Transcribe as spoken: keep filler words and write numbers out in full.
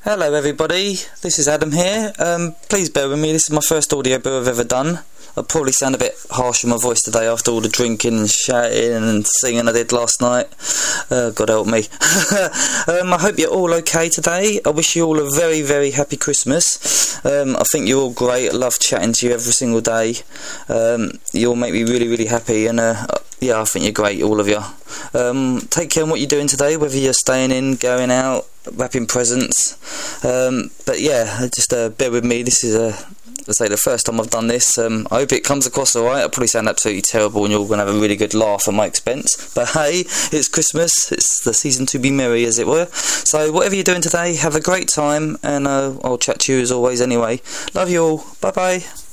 Hello everybody, this is Adam here. Um, please bear with me, this is my first audio book I've ever done. I'll probably sound a bit harsh with my voice today after all the drinking and shouting and singing I did last night. Uh, God help me. um, I hope you're all okay today. I wish you all a very, very happy Christmas. Um, I think you're all great. I love chatting to you every single day. Um, you all make me really, really happy, and uh, yeah, I think you're great, all of you. Um, take care on what you're doing today, whether you're staying in, going out, wrapping presents. Um, but yeah, just uh, bear with me. This is a, I say, the first time I've done this. Um, I hope it comes across alright. I'll probably sound absolutely terrible, and you're all going to have a really good laugh at my expense. But hey, it's Christmas. It's the season to be merry, as it were. So whatever you're doing today, have a great time, and uh, I'll chat to you as always anyway. Love you all. Bye bye.